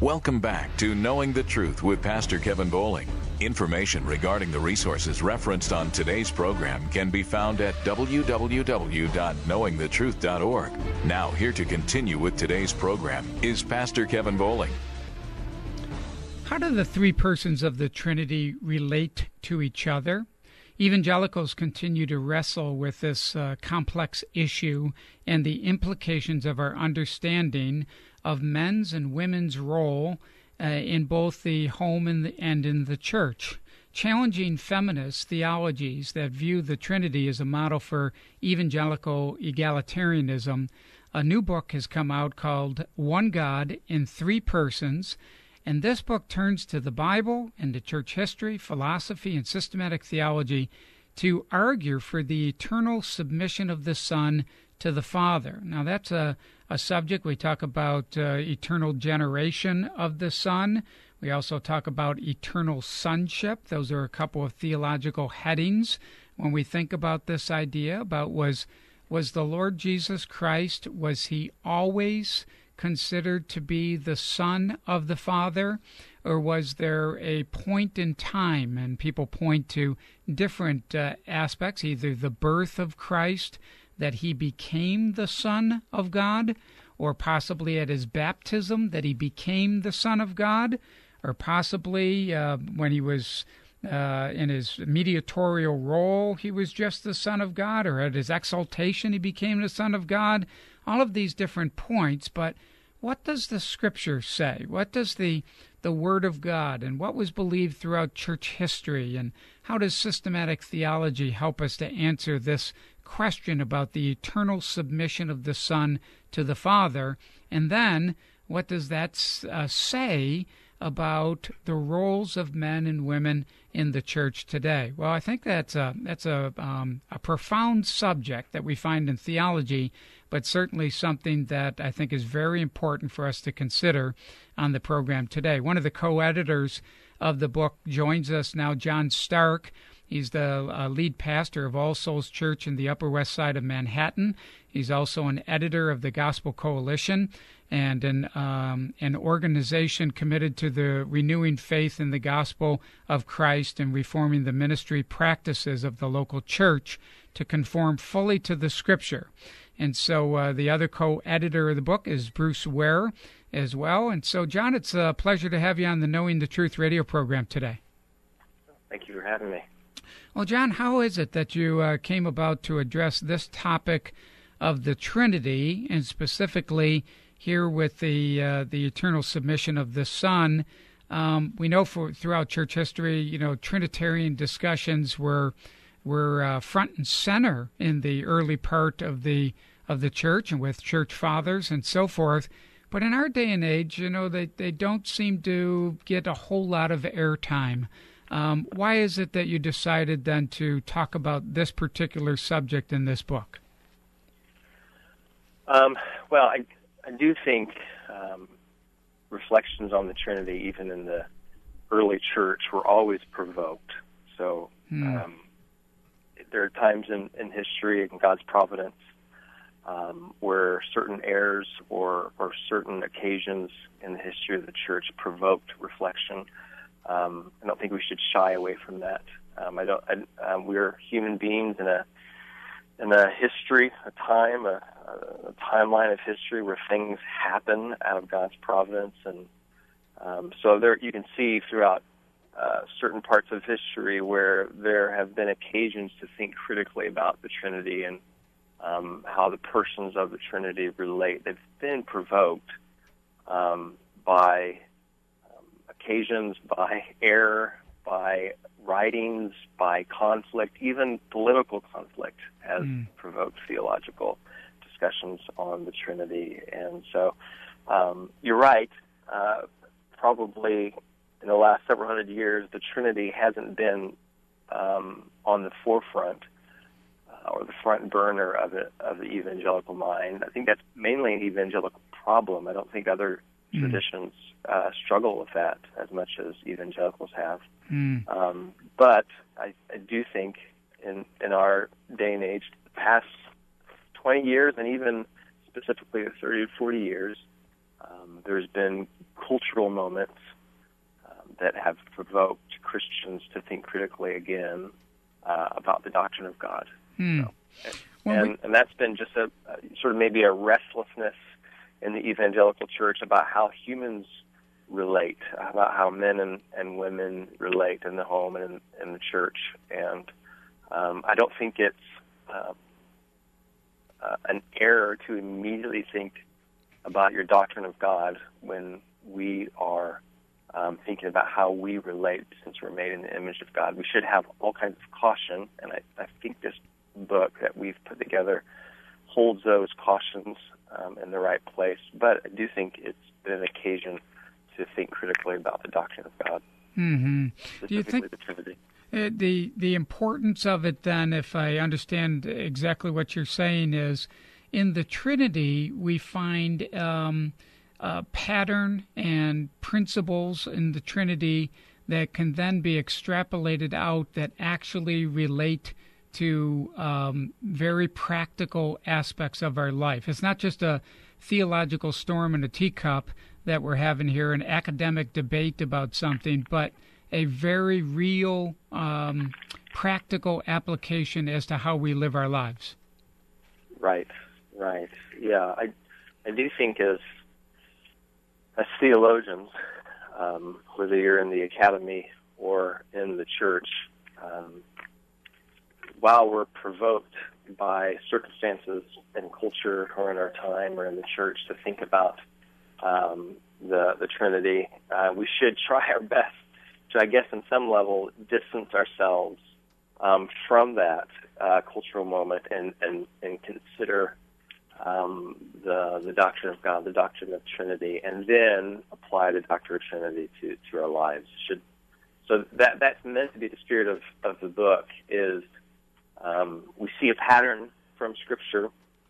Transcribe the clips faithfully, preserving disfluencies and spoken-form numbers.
Welcome back to Knowing the Truth with Pastor Kevin Bowling. Information regarding the resources referenced on today's program can be found at w w w dot knowing the truth dot org. Now, here to continue with today's program is Pastor Kevin Bowling. How do the three persons of the Trinity relate to each other? Evangelicals continue to wrestle with this uh, complex issue and the implications of our understanding of men's and women's role uh, in both the home and, the, and in the church. Challenging feminist theologies that view the Trinity as a model for evangelical egalitarianism, a new book has come out called One God in Three Persons, and this book turns to the Bible and to church history, philosophy, and systematic theology to argue for the eternal submission of the Son to the Father. Now, that's a, a subject. We talk about uh, eternal generation of the Son. We also talk about eternal sonship. Those are a couple of theological headings when we think about this idea about was, was the Lord Jesus Christ, was he always considered to be the Son of the Father, or was there a point in time? And people point to different uh, aspects, either the birth of Christ, that he became the Son of God, or possibly at his baptism that he became the Son of God, or possibly uh, when he was uh, in his mediatorial role, he was just the Son of God, or at his exaltation he became the Son of God. All of these different points, but what does the Scripture say? What does the the Word of God, and what was believed throughout church history, and how does systematic theology help us to answer this question about the eternal submission of the Son to the Father? And then, what does that uh, say about the roles of men and women in the church today? Well, I think that's a, that's a, um, a profound subject that we find in theology, but certainly something that I think is very important for us to consider on the program today. One of the co-editors of the book joins us now, John Stark. He's the uh, lead pastor of All Souls Church in the Upper West Side of Manhattan. He's also an editor of the Gospel Coalition and an, um, an organization committed to the renewing faith in the gospel of Christ and reforming the ministry practices of the local church to conform fully to the Scripture. And so uh, the other co-editor of the book is Bruce Ware as well. And so, John, it's a pleasure to have you on the Knowing the Truth radio program today. Thank you for having me. Well, John, how is it that you uh, came about to address this topic of the Trinity, and specifically here with the uh, the eternal submission of the Son? Um, we know for throughout church history, you know, Trinitarian discussions were were uh, front and center in the early part of the of the church and with church fathers and so forth. But in our day and age, you know, they, they don't seem to get a whole lot of airtime. Um, why is it that you decided then to talk about this particular subject in this book? Um, well, I, I do think um, reflections on the Trinity, even in the early church, were always provoked. So hmm. um, there are times in, in history, in God's providence, um, where certain errors or, or certain occasions in the history of the church provoked reflection. Um, I don't think we should shy away from that. Um, I don't. I, um, we're human beings in a in a history, a time, a, a timeline of history where things happen out of God's providence, and um, so there you can see throughout uh, certain parts of history where there have been occasions to think critically about the Trinity and um, how the persons of the Trinity relate. They've been provoked um, by occasions, by error, by writings, by conflict, even political conflict has mm. provoked theological discussions on the Trinity. And so um, you're right, uh, probably in the last several hundred years, the Trinity hasn't been um, on the forefront uh, or the front burner of, it, of the evangelical mind. I think that's mainly an evangelical problem. I don't think other mm. traditions Uh, struggle with that as much as evangelicals have. Mm. Um, but I, I do think in, in our day and age, the past twenty years and even specifically the thirty to forty years, um, there's been cultural moments um, that have provoked Christians to think critically again uh, about the doctrine of God. Hmm. So, and, we... and that's been just a, a sort of maybe a restlessness in the evangelical church about how humans relate, about how men and, and women relate in the home and in, in the church. And um, I don't think it's uh, uh, an error to immediately think about your doctrine of God when we are um, thinking about how we relate since we're made in the image of God. We should have all kinds of caution, and I, I think this book that we've put together holds those cautions um, in the right place. But I do think it's been an occasion to think critically about the doctrine of God. Mm-hmm. Do you think the Trinity. Uh, the the importance of it then, if I understand exactly what you're saying, is in the Trinity we find um, a pattern and principles in the Trinity that can then be extrapolated out that actually relate to um, very practical aspects of our life. It's not just a theological storm in a teacup that we're having here, an academic debate about something, but a very real, um, practical application as to how we live our lives. Right, right. Yeah, I, I do think as, as theologians, um, whether you're in the academy or in the church, um, while we're provoked by circumstances and culture or in our time or in the church to think about um, the, the Trinity, uh, we should try our best to, I guess, in some level, distance ourselves um, from that uh, cultural moment and, and, and consider um, the the doctrine of God, the doctrine of Trinity, and then apply the doctrine of Trinity to, to our lives. Should so that that's meant to be the spirit of, of the book. Is um, we see a pattern from Scripture.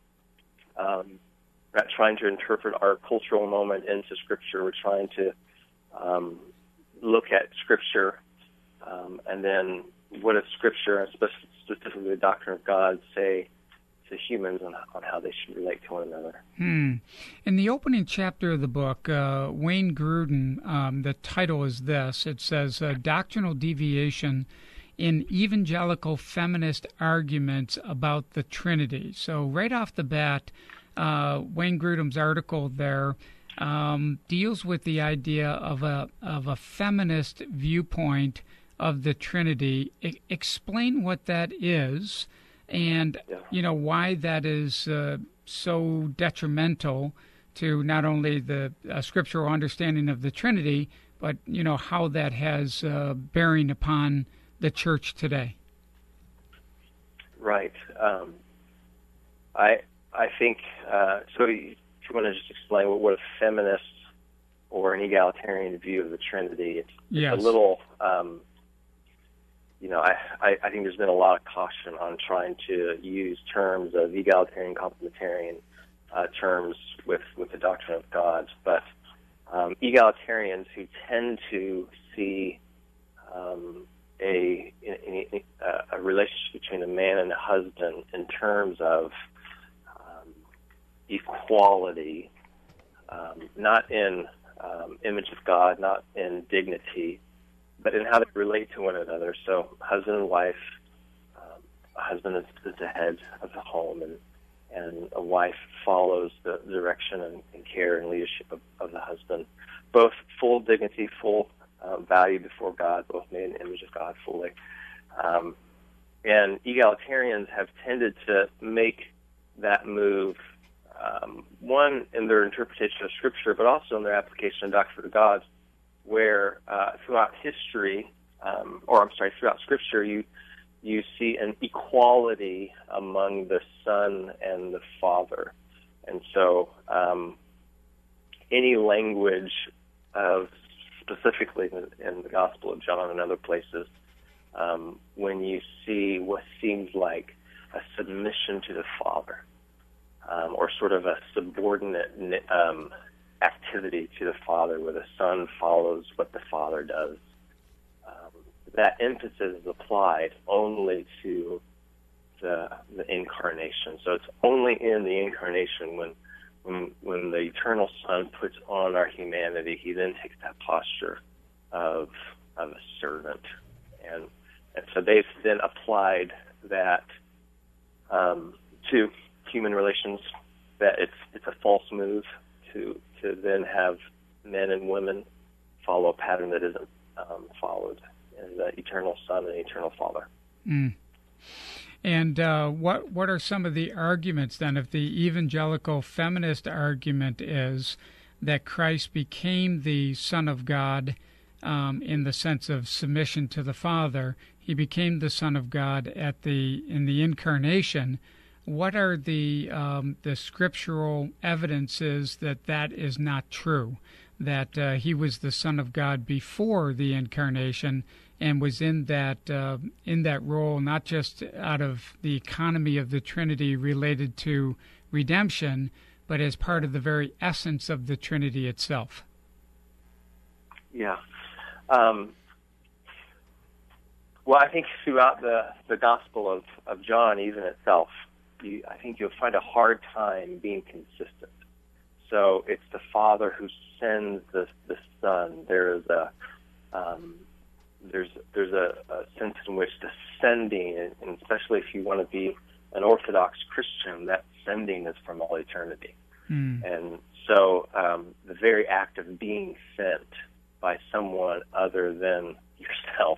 Um, we're not trying to interpret our cultural moment into Scripture. We're trying to um, look at Scripture, um, and then what does Scripture, and specifically the doctrine of God, say to humans on, on how they should relate to one another. Hmm. In the opening chapter of the book, uh, Wayne Grudem, um, the title is this. It says, uh, Doctrinal Deviation in Evangelical Feminist Arguments About the Trinity. So right off the bat, uh, Wayne Grudem's article there Um, deals with the idea of a of a feminist viewpoint of the Trinity. I, explain what that is, and yeah. you know why that is uh, so detrimental to not only the uh, scriptural understanding of the Trinity, but you know how that has uh, bearing upon the church today. Right. Um, I I think uh, so. If you want to just explain what, what a feminist or an egalitarian view of the Trinity, it's, yes. it's a little, um, you know, I, I, I think there's been a lot of caution on trying to use terms of egalitarian, complementarian uh, terms with, with the doctrine of God. But um, egalitarians who tend to see um, a, a, a relationship between a man and a husband in terms of equality, um, not in um, image of God, not in dignity, but in how they relate to one another. So husband and wife, um, a husband is, is the head of the home, and, and a wife follows the direction and, and care and leadership of, of the husband. Both full dignity, full uh, value before God, both made in the image of God fully. Um, and egalitarians have tended to make that move Um, one, in their interpretation of Scripture, but also in their application of doctrine of God, where uh, throughout history, um, or I'm sorry, throughout Scripture, you you see an equality among the Son and the Father. And so um, any language of, specifically in the, in the Gospel of John and other places, um, when you see what seems like a submission to the Father, Um, or sort of a subordinate um, activity to the Father, where the Son follows what the Father does. Um, that emphasis is applied only to the, the incarnation. So it's only in the incarnation when when, when the eternal Son puts on our humanity, he then takes that posture of of a servant, and and so they've then applied that um, to human relations. That it's it's a false move to to then have men and women follow a pattern that isn't um, followed in the eternal Son and eternal Father. Mm. And uh, what what are some of the arguments then? If the evangelical feminist argument is that Christ became the Son of God um, in the sense of submission to the Father, he became the Son of God at the in the incarnation. What are the um, the scriptural evidences that that is not true? That uh, he was the Son of God before the incarnation and was in that uh, in that role, not just out of the economy of the Trinity related to redemption, but as part of the very essence of the Trinity itself. Yeah. Um, well, I think throughout the, the Gospel of, of John, even itself, you, I think you'll find a hard time being consistent. So it's the Father who sends the the Son. There is a um, there's there's a, a sense in which the sending, and especially if you want to be an Orthodox Christian, that sending is from all eternity. Mm. And so um, the very act of being sent by someone other than yourself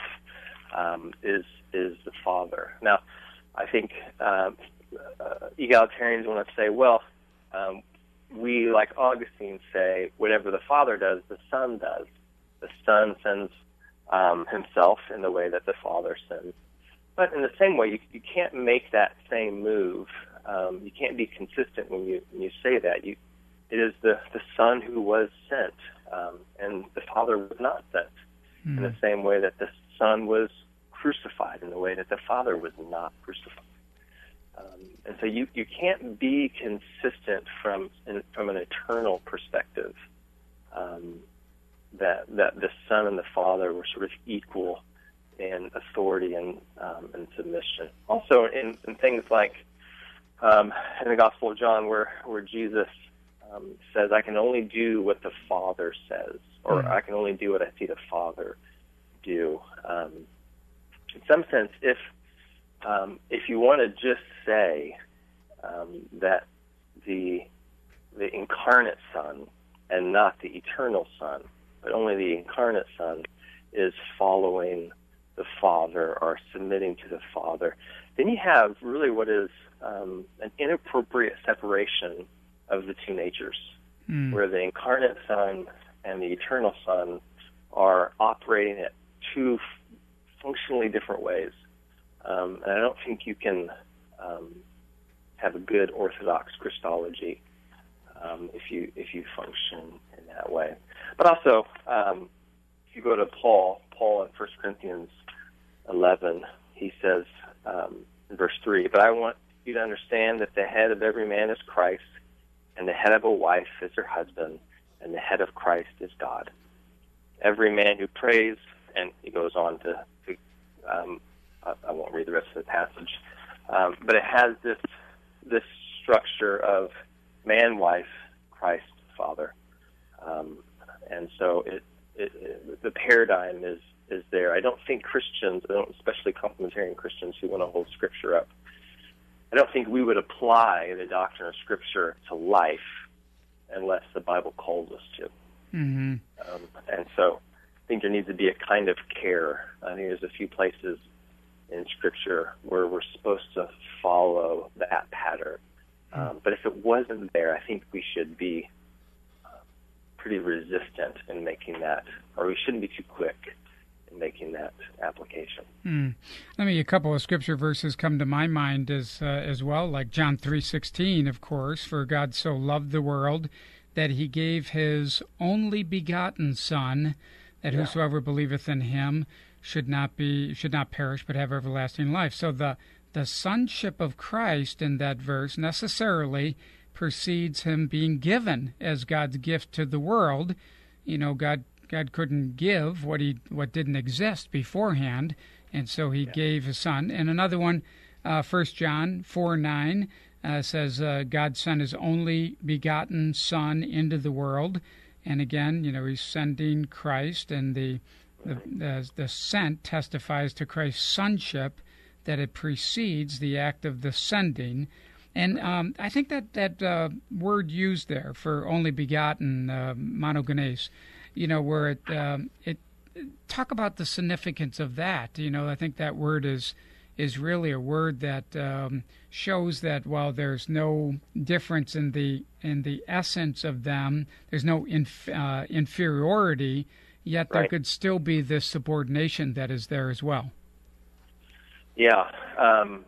um, is is the Father. Now, I think uh, uh, egalitarians want to say, well, um, we, like Augustine, say whatever the Father does, the Son does. The Son sends um, himself in the way that the Father sends. But in the same way, you, you can't make that same move. Um, you can't be consistent when you when you say that. You, it is the, the Son who was sent, um, and the Father was not sent. Mm. In the same way that the Son was crucified, in the way that the Father was not crucified. Um, and so you, you can't be consistent from in, from an eternal perspective. Um, that that the Son and the Father were sort of equal in authority and um, and submission. Also, in, in things like um, in the Gospel of John, where where Jesus um, says, "I can only do what the Father says," or mm. "I can only do what I see the Father do." Um, in some sense, if um, if you want to just say um, that the the incarnate Son and not the eternal Son, but only the incarnate Son is following the Father or submitting to the Father, then you have really what is um, an inappropriate separation of the two natures, mm. where the incarnate Son and the eternal Son are operating at two f- functionally different ways. Um, and I don't think you can um, have a good Orthodox Christology um, if you if you function in that way. But also, um, if you go to Paul, Paul in First Corinthians eleven, he says um, in verse three, "But I want you to understand that the head of every man is Christ, and the head of a wife is her husband, and the head of Christ is God. Every man who prays," and he goes on to, to um, I, I won't read the rest of the passage, um, but it has this this structure of man, wife, Christ, Father, um, and so it, it, it the paradigm is. is there. I don't think Christians, I don't, especially complementarian Christians who want to hold Scripture up, I don't think we would apply the doctrine of Scripture to life unless the Bible calls us to. Mm-hmm. Um, and so I think there needs to be a kind of care. I think there's a few places in Scripture where we're supposed to follow that pattern. Um, but if it wasn't there, I think we should be uh, pretty resistant in making that, or we shouldn't be too quick making that application. Mm. Let me, a couple of scripture verses come to my mind as uh, as well, like John three sixteen, of course, "For God so loved the world that he gave his only begotten Son, that yeah. whosoever believeth in him should not be should not perish but have everlasting life." So the the sonship of Christ in that verse necessarily precedes him being given as God's gift to the world. You know, God God couldn't give what he what didn't exist beforehand, and so he yeah. gave his Son. And another one, uh, First John four nine, uh, says uh, God sent His only begotten Son into the world. And again, you know, He's sending Christ, and the the, the, the sent testifies to Christ's sonship, that it precedes the act of the sending. And um, I think that that uh, word used there for only begotten, uh, monogenes, you know, where it um, it talk about the significance of that. You know, I think that word is is really a word that um, shows that while there's no difference in the in the essence of them, there's no inf- uh, inferiority, yet there right. could still be this subordination that is there as well. Yeah. Um,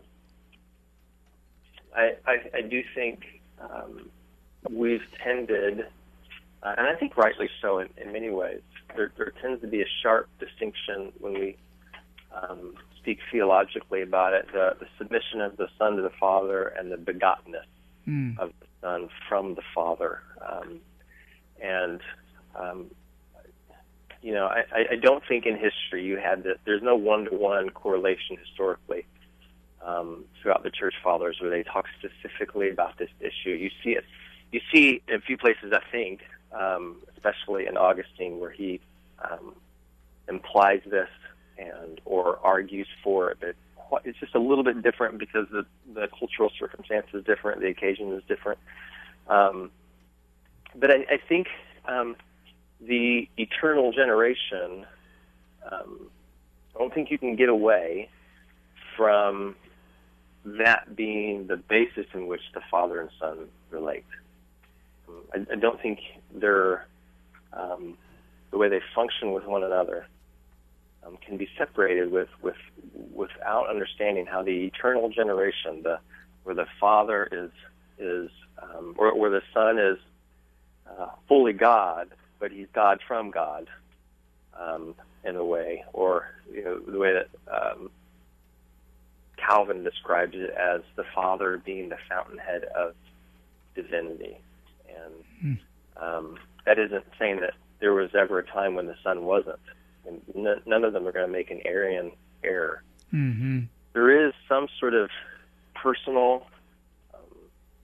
I, I, I do think um, we've tended, uh, and I think rightly so in, in many ways, there, there tends to be a sharp distinction when we um, speak theologically about it, the, the submission of the Son to the Father and the begottenness mm. of the Son from the Father. Um, and, um, you know, I, I don't think in history you had this, there's no one-to-one correlation historically um, throughout the church fathers where they talk specifically about this issue. You see it, you see in a few places, I think, um, especially in Augustine, where he um, implies this and or argues for it, but it's just a little bit different because the, the cultural circumstance is different, the occasion is different. Um, but I, I think um, the eternal generation, um, I don't think you can get away from that being the basis in which the Father and Son relate. Um, I, I don't think they're, um, the way they function with one another um, can be separated with, with without understanding how the eternal generation, the where the Father is is um, or where the Son is uh, fully God, but He's God from God um, in a way, or you know the way that um, Calvin describes it as the Father being the fountainhead of divinity, and mm. um, that isn't saying that there was ever a time when the Son wasn't. And n- none of them are going to make an Arian error. Mm-hmm. There is some sort of personal um,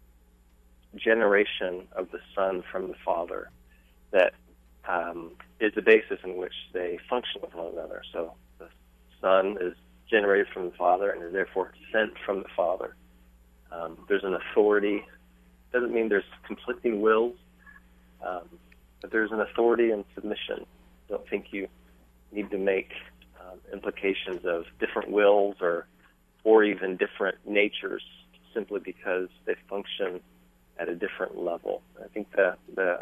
generation of the Son from the Father that um, is the basis in which they function with one another. So the Son is generated from the Father and is therefore sent from the Father. Um, there's an authority. Doesn't mean there's conflicting wills, um, but there's an authority and submission. I don't think you need to make um, implications of different wills or or even different natures simply because they function at a different level. I think the the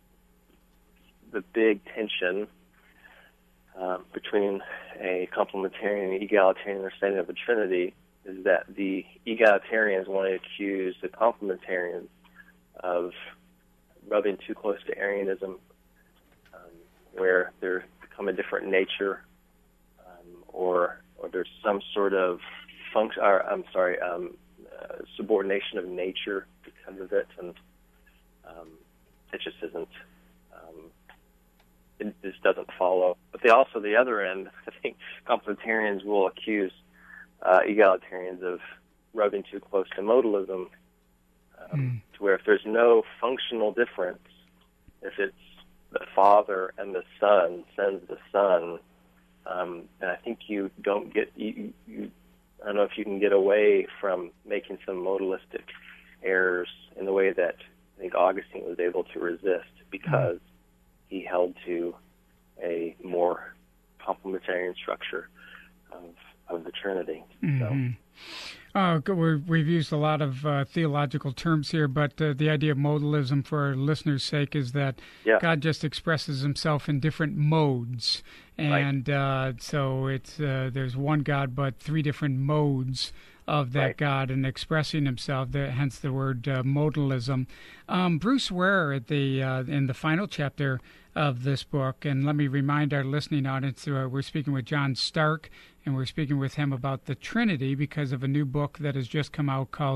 the big tension uh, between a complementarian and egalitarian understanding of the Trinity is that the egalitarians want to accuse the complementarians of rubbing too close to Arianism, um, where they're become a different nature, um, or or there's some sort of function. Or, I'm sorry, um, uh, subordination of nature because of it, and um, it just isn't. Um, it just doesn't follow. But they also, the other end, I think complementarians will accuse uh, egalitarians of rubbing too close to modalism, um, mm. to where if there's no functional difference, if it's the Father and the Son sends the Son, um, and I think you don't get, you, you, I don't know if you can get away from making some modalistic errors in the way that I think Augustine was able to resist because he held to a more complementarian structure of, of the Trinity. Mm-hmm. So. Uh, we're, we've used a lot of uh, theological terms here, but uh, the idea of modalism for our listeners' sake is that yeah. God just expresses Himself in different modes, and right. uh, so it's uh, there's one God, but three different modes of that right. God and expressing Himself. The, hence the word uh, modalism. Um, Bruce Ware at the uh, in the final chapter of this book, and let me remind our listening audience, uh, we're speaking with John Stark, and we're speaking with him about the Trinity because of a new book that has just come out called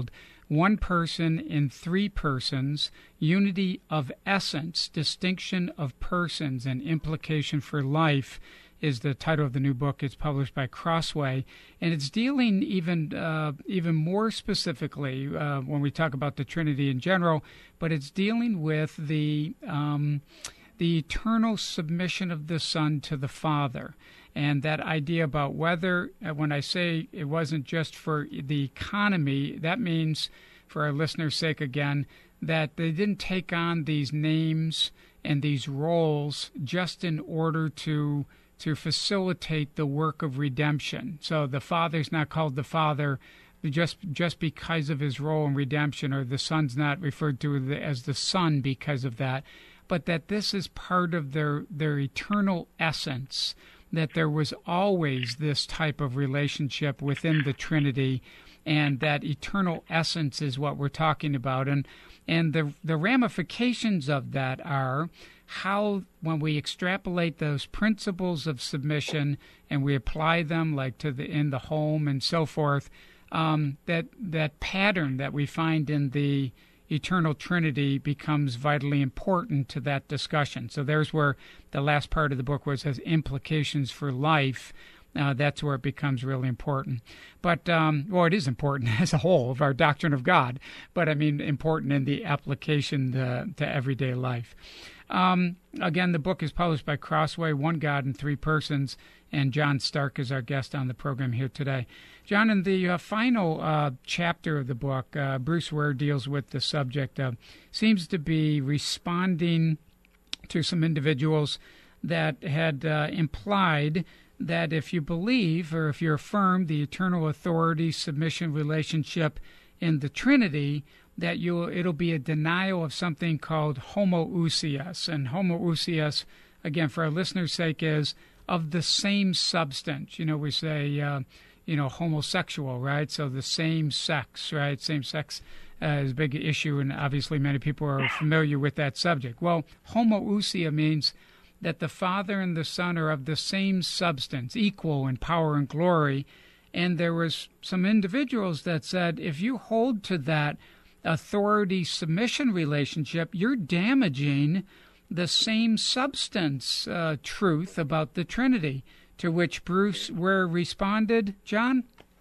one person in three persons, unity of essence, distinction of persons, and implication for life is the title of the new book. It's published by Crossway, and it's dealing even uh, even more specifically uh, when we talk about the Trinity in general, but it's dealing with the um, the eternal submission of the Son to the Father. And that idea about whether, when I say it wasn't just for the economy, that means, for our listeners' sake again, that they didn't take on these names and these roles just in order to to facilitate the work of redemption. So the Father's not called the Father just just because of his role in redemption, or the Son's not referred to as the Son because of that, but that this is part of their their eternal essence, that there was always this type of relationship within the Trinity, and that eternal essence is what we're talking about. And and the the ramifications of that are how, when we extrapolate those principles of submission and we apply them, like to the in the home and so forth, um, that that pattern that we find in the eternal Trinity becomes vitally important to that discussion. So there's where the last part of the book was as implications for life. Uh, that's where it becomes really important. But, um, well, it is important as a whole of our doctrine of God, but I mean important in the application to, to everyday life. Um, again, the book is published by Crossway, One God in Three Persons, and John Stark is our guest on the program here today. John, in the uh, final uh, chapter of the book, uh, Bruce Ware deals with the subject of, seems to be responding to some individuals that had uh, implied that if you believe or if you affirm the eternal authority submission relationship in the Trinity, that you'll it'll be a denial of something called homoousios. And homoousios, again, for our listeners' sake, is of the same substance. You know, we say, uh, you know, homosexual, right? So the same sex, right? Same sex uh, is a big issue, and obviously many people are familiar with that subject. Well, homoousia means that the Father and the Son are of the same substance, equal in power and glory. And there was some individuals that said, if you hold to that authority submission relationship, you're damaging the same substance uh, truth about the Trinity. To which Bruce Ware responded, John?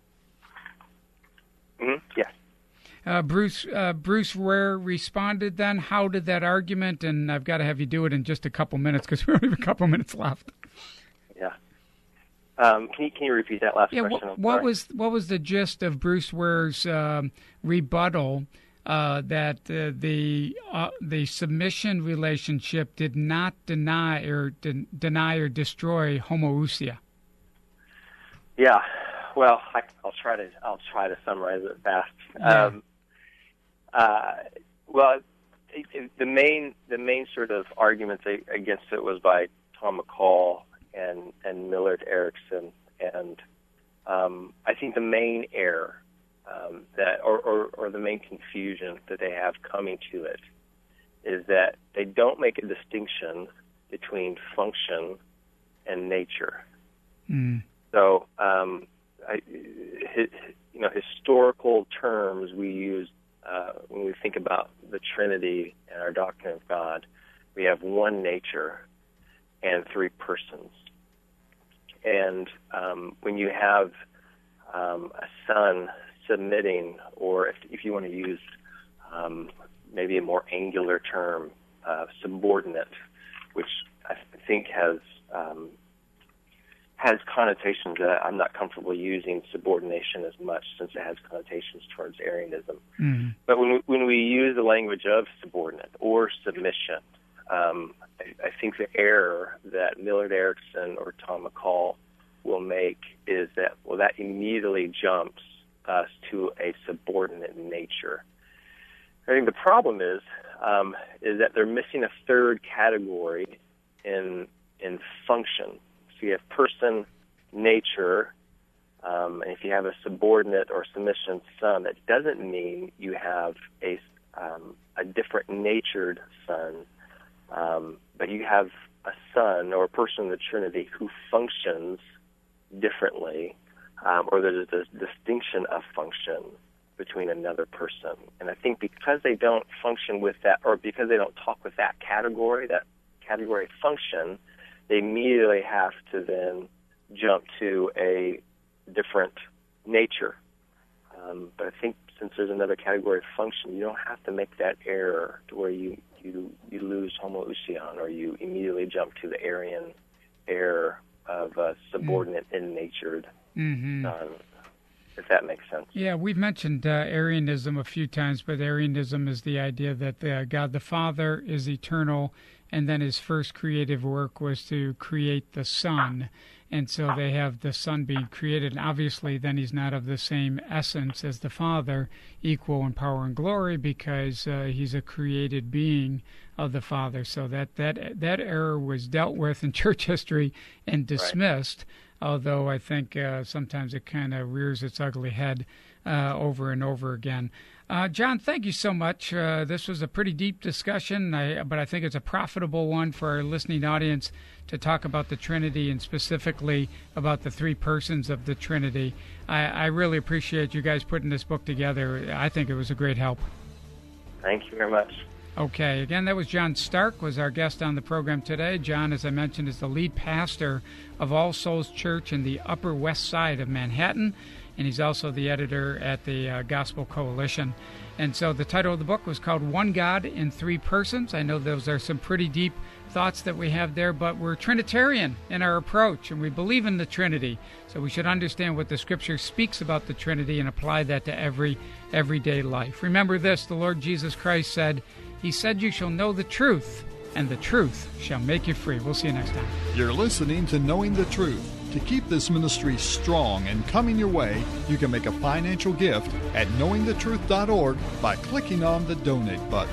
Mm-hmm. Yes. Uh, Bruce uh, Bruce Ware responded then. How did that argument, and I've got to have you do it in just a couple minutes because we only have a couple minutes left. Yeah. Um, can you can you repeat that last yeah, question? What, what was what was the gist of Bruce Ware's um, rebuttal uh, that uh, the uh, the submission relationship did not deny or de- deny or destroy homoousia? Yeah. Well, I, I'll try to I'll try to summarize it fast. Yeah. Um, uh, well, it, it, the main the main sort of arguments against it was by Tom McCall and and Millard Erickson, and um, I think the main error um, that or, or or the main confusion that they have coming to it is that they don't make a distinction between function and nature. Mm. So. Um, I, you know, historical terms we use uh, when we think about the Trinity and our doctrine of God. We have one nature and three persons. And um, when you have um, a son submitting, or if, if you want to use um, maybe a more angular term, uh, subordinate, which I think has um, has connotations that I'm not comfortable using subordination as much, since it has connotations towards Arianism. Mm-hmm. But when we, when we use the language of subordinate or submission, um, I, I think the error that Millard Erickson or Tom McCall will make is that, well, that immediately jumps us to a subordinate nature. I think the problem is um, is that they're missing a third category in in function. So you have person, nature, um, and if you have a subordinate or submission son, that doesn't mean you have a um, a different natured son, um, but you have a son or a person in the Trinity who functions differently, um, or there's a distinction of function between another person. And I think because they don't function with that, or because they don't talk with that category, that category function, they immediately have to then jump to a different nature. Um, but I think since there's another category of function, you don't have to make that error to where you, you, you lose homoousion, or you immediately jump to the Arian error of uh, subordinate mm. and natured. Mm-hmm. Um, if that makes sense. Yeah, we've mentioned uh, Arianism a few times, but Arianism is the idea that uh, God the Father is eternal, and then his first creative work was to create the Son. And so they have the Son being created, and obviously then he's not of the same essence as the Father, equal in power and glory, because uh, he's a created being of the Father. So that, that, that error was dealt with in church history and dismissed, right. although I think uh, sometimes it kind of rears its ugly head uh, over and over again. Uh, John, thank you so much. Uh, this was a pretty deep discussion, I, but I think it's a profitable one for our listening audience to talk about the Trinity and specifically about the three persons of the Trinity. I, I really appreciate you guys putting this book together. I think it was a great help. Thank you very much. Okay, again, that was John Stark, was our guest on the program today. John, as I mentioned, is the lead pastor of All Souls Church in the Upper West Side of Manhattan, and he's also the editor at the uh, Gospel Coalition. And so the title of the book was called One God in Three Persons. I know those are some pretty deep thoughts that we have there, but we're Trinitarian in our approach, and we believe in the Trinity. So we should understand what the Scripture speaks about the Trinity and apply that to every everyday life. Remember this, the Lord Jesus Christ said, He said, you shall know the truth, and the truth shall make you free. We'll see you next time. You're listening to Knowing the Truth. To keep this ministry strong and coming your way, you can make a financial gift at knowing the truth dot org by clicking on the donate button.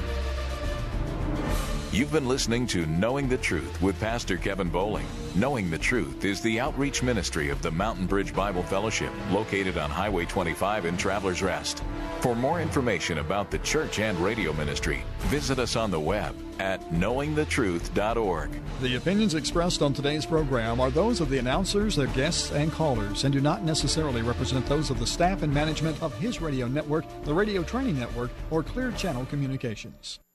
You've been listening to Knowing the Truth with Pastor Kevin Bowling. Knowing the Truth is the outreach ministry of the Mountain Bridge Bible Fellowship, located on Highway twenty-five in Travelers Rest. For more information about the church and radio ministry, visit us on the web at knowing the truth dot org. The opinions expressed on today's program are those of the announcers, their guests, and callers, and do not necessarily represent those of the staff and management of His Radio Network, the Radio Training Network, or Clear Channel Communications.